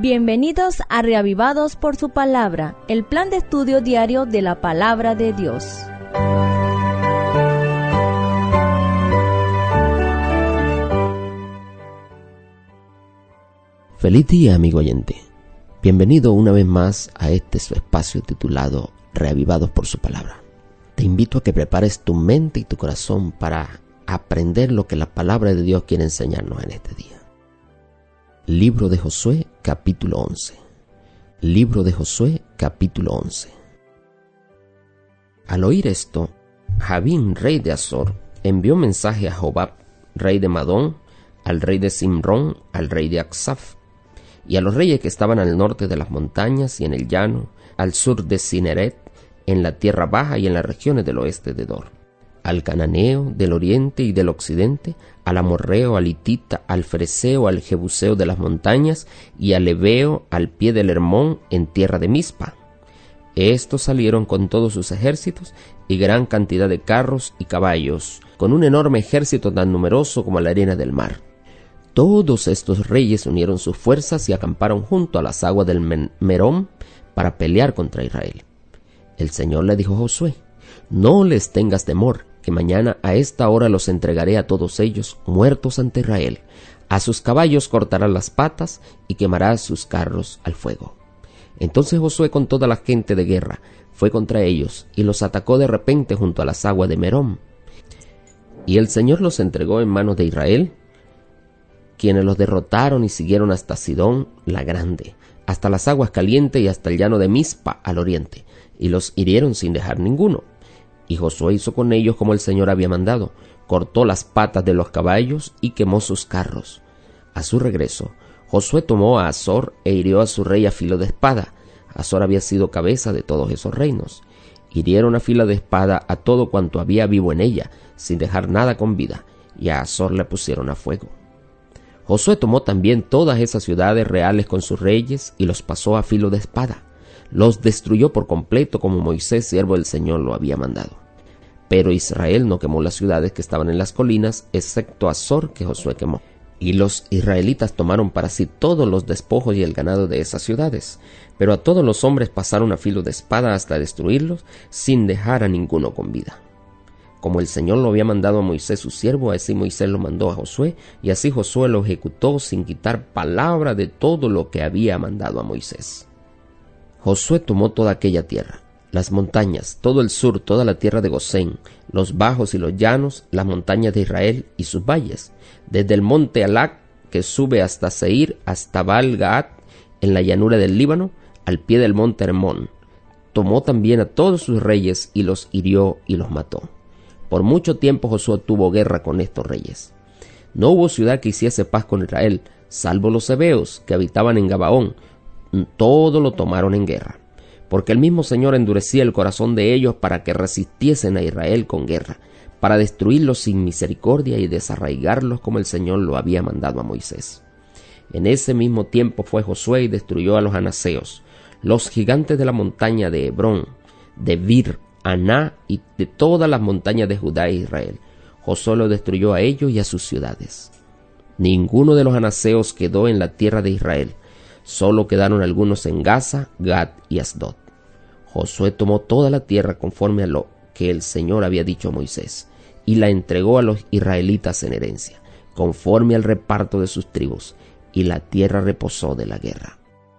Bienvenidos a Reavivados por su Palabra, el plan de estudio diario de la Palabra de Dios. Feliz día, amigo oyente. Bienvenido una vez más a este su espacio titulado Reavivados por su Palabra. Te invito a que prepares tu mente y tu corazón para aprender lo que la Palabra de Dios quiere enseñarnos en este día. Libro de Josué, capítulo 11. Libro de Josué, capítulo 11. Al oír esto, Javín, rey de Azor, envió mensaje a Jobab, rey de Madón, al rey de Simrón, al rey de Aksaf, y a los reyes que estaban al norte de las montañas y en el llano, al sur de Cineret, en la tierra baja y en las regiones del oeste de Dor, al cananeo del oriente y del occidente, al amorreo, al hitita, al fereceo, al jebuseo de las montañas y al heveo al pie del Hermón en tierra de Mizpa. Estos salieron con todos sus ejércitos y gran cantidad de carros y caballos, con un enorme ejército tan numeroso como la arena del mar. Todos estos reyes unieron sus fuerzas y acamparon junto a las aguas del Merón para pelear contra Israel. El Señor le dijo a Josué: no les tengas temor, que mañana a esta hora los entregaré a todos ellos muertos ante Israel. A sus caballos cortará las patas y quemará sus carros al fuego. Entonces Josué con toda la gente de guerra fue contra ellos y los atacó de repente junto a las aguas de Merón. Y el Señor los entregó en manos de Israel, quienes los derrotaron y siguieron hasta Sidón la Grande, hasta las aguas calientes y hasta el llano de Mizpa al oriente, y los hirieron sin dejar ninguno. Y Josué hizo con ellos como el Señor había mandado, cortó las patas de los caballos y quemó sus carros. A su regreso, Josué tomó a Azor e hirió a su rey a filo de espada. Azor había sido cabeza de todos esos reinos. Hirieron a filo de espada a todo cuanto había vivo en ella, sin dejar nada con vida, y a Azor le pusieron a fuego. Josué tomó también todas esas ciudades reales con sus reyes y los pasó a filo de espada. Los destruyó por completo como Moisés, siervo del Señor, lo había mandado. Pero Israel no quemó las ciudades que estaban en las colinas, excepto Azor, que Josué quemó. Y los israelitas tomaron para sí todos los despojos y el ganado de esas ciudades. Pero a todos los hombres pasaron a filo de espada hasta destruirlos, sin dejar a ninguno con vida. Como el Señor lo había mandado a Moisés su siervo, así Moisés lo mandó a Josué, y así Josué lo ejecutó sin quitar palabra de todo lo que había mandado a Moisés. Josué tomó toda aquella tierra, las montañas, todo el sur, toda la tierra de Gosén, los bajos y los llanos, las montañas de Israel y sus valles, desde el monte Alac, que sube hasta Seir, hasta Baal-Gaad, en la llanura del Líbano, al pie del monte Hermón. Tomó también a todos sus reyes y los hirió y los mató. Por mucho tiempo Josué tuvo guerra con estos reyes. No hubo ciudad que hiciese paz con Israel, salvo los heveos que habitaban en Gabaón. Todo lo tomaron en guerra, porque el mismo Señor endurecía el corazón de ellos para que resistiesen a Israel con guerra, para destruirlos sin misericordia y desarraigarlos como el Señor lo había mandado a Moisés. En ese mismo tiempo fue Josué y destruyó a los anaseos, los gigantes de la montaña de Hebrón, de Bir, Aná y de todas las montañas de Judá e Israel. Josué los destruyó a ellos y a sus ciudades. Ninguno de los anaseos quedó en la tierra de Israel. Solo quedaron algunos en Gaza, Gad y Asdod. Josué tomó toda la tierra conforme a lo que el Señor había dicho a Moisés, y la entregó a los israelitas en herencia, conforme al reparto de sus tribus, y la tierra reposó de la guerra.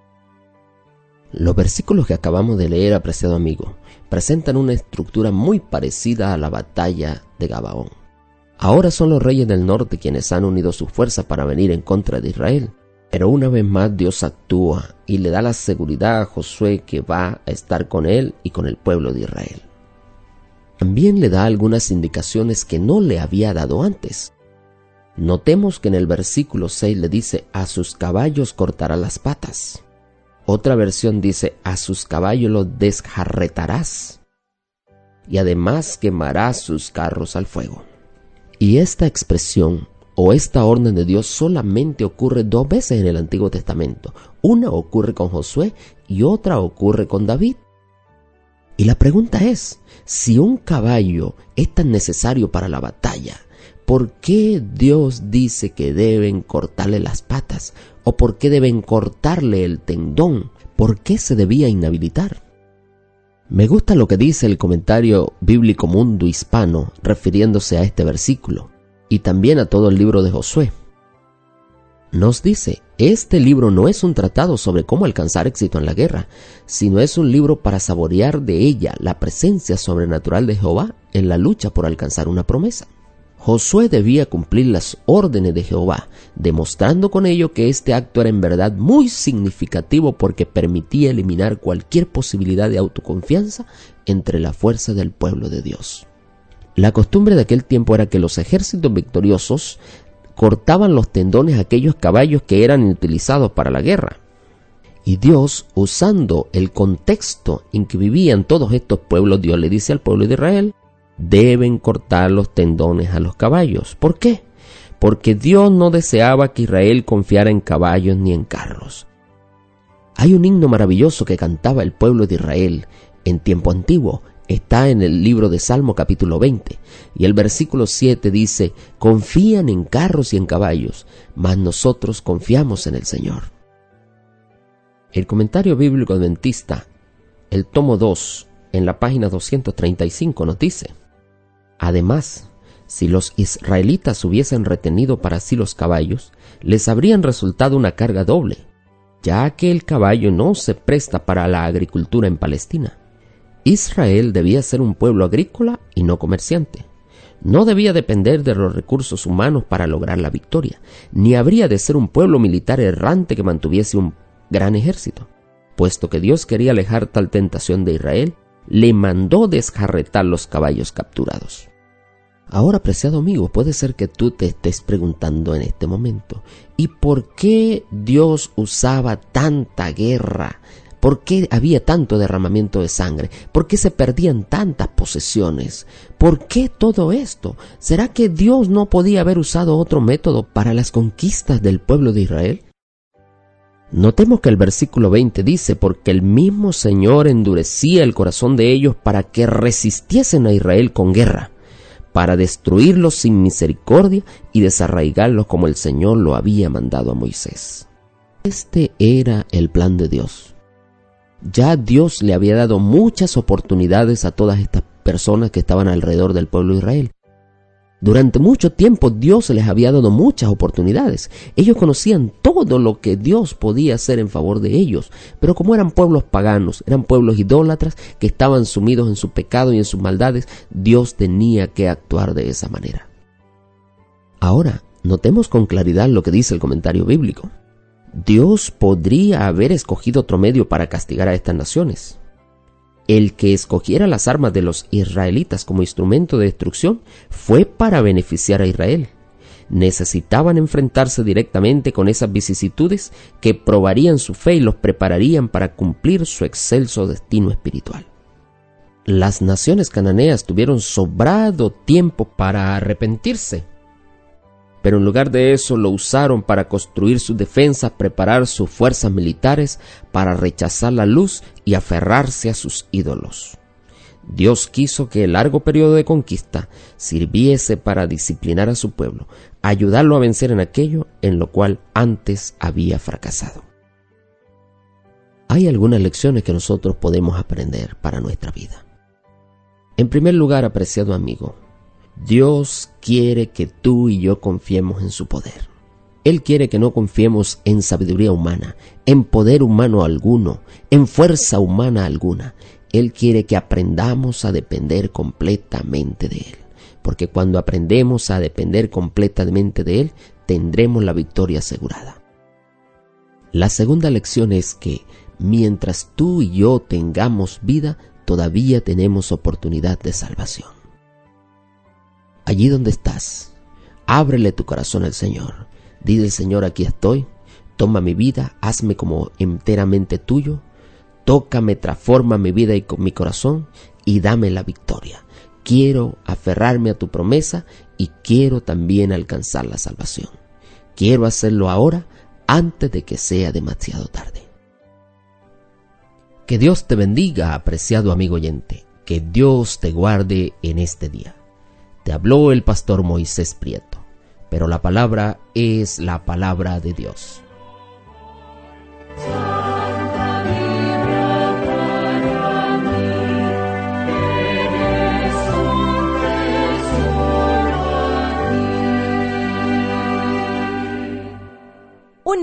Los versículos que acabamos de leer, apreciado amigo, presentan una estructura muy parecida a la batalla de Gabaón. Ahora son los reyes del norte quienes han unido sus fuerzas para venir en contra de Israel. Pero una vez más Dios actúa y le da la seguridad a Josué que va a estar con él y con el pueblo de Israel. También le da algunas indicaciones que no le había dado antes. Notemos que en el versículo 6 le dice: a sus caballos cortará las patas. Otra versión dice: a sus caballos los desjarretarás. Y además quemarás sus carros al fuego. Y esta expresión o esta orden de Dios solamente ocurre dos veces en el Antiguo Testamento. Una ocurre con Josué y otra ocurre con David. Y la pregunta es, si un caballo es tan necesario para la batalla, ¿por qué Dios dice que deben cortarle las patas ¿O por qué deben cortarle el tendón? ¿Por qué se debía inhabilitar? Me gusta lo que dice el comentario bíblico Mundo Hispano refiriéndose a este versículo y también a todo el libro de Josué. Nos dice, este libro no es un tratado sobre cómo alcanzar éxito en la guerra, sino es un libro para saborear de ella la presencia sobrenatural de Jehová en la lucha por alcanzar una promesa. Josué debía cumplir las órdenes de Jehová, demostrando con ello que este acto era en verdad muy significativo porque permitía eliminar cualquier posibilidad de autoconfianza entre la fuerza del pueblo de Dios. La costumbre de aquel tiempo era que los ejércitos victoriosos cortaban los tendones a aquellos caballos que eran utilizados para la guerra. Y Dios, usando el contexto en que vivían todos estos pueblos, Dios le dice al pueblo de Israel, deben cortar los tendones a los caballos. ¿Por qué? Porque Dios no deseaba que Israel confiara en caballos ni en carros. Hay un himno maravilloso que cantaba el pueblo de Israel en tiempo antiguo. Está en el libro de Salmo capítulo 20 y el versículo 7 dice, confían en carros y en caballos, mas nosotros confiamos en el Señor. El comentario bíblico adventista, el tomo 2, en la página 235 nos dice, además, si los israelitas hubiesen retenido para sí los caballos, les habrían resultado una carga doble, ya que el caballo no se presta para la agricultura en Palestina. Israel debía ser un pueblo agrícola y no comerciante. No debía depender de los recursos humanos para lograr la victoria, ni habría de ser un pueblo militar errante que mantuviese un gran ejército. Puesto que Dios quería alejar tal tentación de Israel, le mandó desjarretar los caballos capturados. Ahora, apreciado amigo, puede ser que tú te estés preguntando en este momento, ¿y por qué Dios usaba tanta guerra? ¿Por qué había tanto derramamiento de sangre? ¿Por qué se perdían tantas posesiones? ¿Por qué todo esto? ¿Será que Dios no podía haber usado otro método para las conquistas del pueblo de Israel? Notemos que el versículo 20 dice, porque el mismo Señor endurecía el corazón de ellos para que resistiesen a Israel con guerra, para destruirlos sin misericordia y desarraigarlos como el Señor lo había mandado a Moisés. Este era el plan de Dios. Ya Dios le había dado muchas oportunidades a todas estas personas que estaban alrededor del pueblo de Israel. Durante mucho tiempo Dios les había dado muchas oportunidades. Ellos conocían todo lo que Dios podía hacer en favor de ellos. Pero como eran pueblos paganos, eran pueblos idólatras que estaban sumidos en su pecado y en sus maldades, Dios tenía que actuar de esa manera. Ahora, notemos con claridad lo que dice el comentario bíblico. Dios podría haber escogido otro medio para castigar a estas naciones. El que escogiera las armas de los israelitas como instrumento de destrucción fue para beneficiar a Israel. Necesitaban enfrentarse directamente con esas vicisitudes que probarían su fe y los prepararían para cumplir su excelso destino espiritual. Las naciones cananeas tuvieron sobrado tiempo para arrepentirse, pero en lugar de eso lo usaron para construir sus defensas, preparar sus fuerzas militares, para rechazar la luz y aferrarse a sus ídolos. Dios quiso que el largo periodo de conquista sirviese para disciplinar a su pueblo, ayudarlo a vencer en aquello en lo cual antes había fracasado. Hay algunas lecciones que nosotros podemos aprender para nuestra vida. En primer lugar, apreciado amigo, Dios quiere que tú y yo confiemos en su poder. Él quiere que no confiemos en sabiduría humana, en poder humano alguno, en fuerza humana alguna. Él quiere que aprendamos a depender completamente de Él, porque cuando aprendemos a depender completamente de Él, tendremos la victoria asegurada. La segunda lección es que mientras tú y yo tengamos vida, todavía tenemos oportunidad de salvación. Allí donde estás, ábrele tu corazón al Señor. Dile al Señor, aquí estoy, toma mi vida, hazme como enteramente tuyo, tócame, transforma mi vida y mi corazón y dame la victoria. Quiero aferrarme a tu promesa y quiero también alcanzar la salvación. Quiero hacerlo ahora antes de que sea demasiado tarde. Que Dios te bendiga, apreciado amigo oyente. Que Dios te guarde en este día. Te habló el pastor Moisés Prieto, pero la palabra es la palabra de Dios.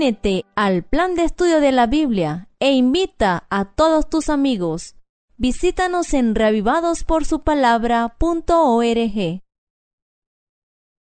Únete al Plan de Estudio de la Biblia e invita a todos tus amigos. Visítanos en reavivadosporsupalabra.org.